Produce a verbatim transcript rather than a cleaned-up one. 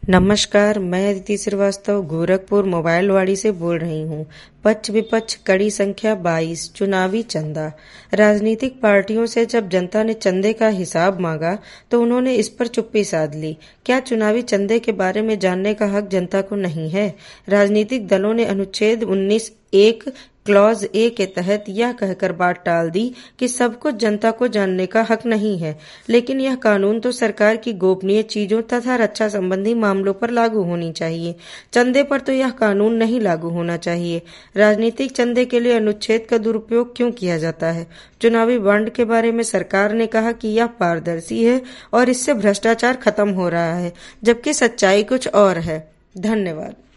नमस्कार, मैं अदिति श्रीवास्तव गोरखपुर मोबाइलवाड़ी से बोल रही हूँ। पक्ष विपक्ष कड़ी संख्या बाईस। चुनावी चंदा। राजनीतिक पार्टियों से जब जनता ने चंदे का हिसाब मांगा तो उन्होंने इस पर चुप्पी साध ली। क्या चुनावी चंदे के बारे में जानने का हक जनता को नहीं है? राजनीतिक दलों ने अनुच्छेद उन्नीस एक क्लॉज ए के तहत यह कहकर बात टाल दी कि सब कुछ जनता को जानने का हक नहीं है, लेकिन यह कानून तो सरकार की गोपनीय चीजों तथा रक्षा संबंधी मामलों पर लागू होनी चाहिए। चंदे पर तो यह कानून नहीं लागू होना चाहिए। राजनीतिक चंदे के लिए अनुच्छेद का दुरुपयोग क्यों किया जाता है? चुनावी बॉन्ड के बारे में सरकार ने कहा कि यह पारदर्शी है और इससे भ्रष्टाचार खत्म हो रहा है, जबकि सच्चाई कुछ और है। धन्यवाद।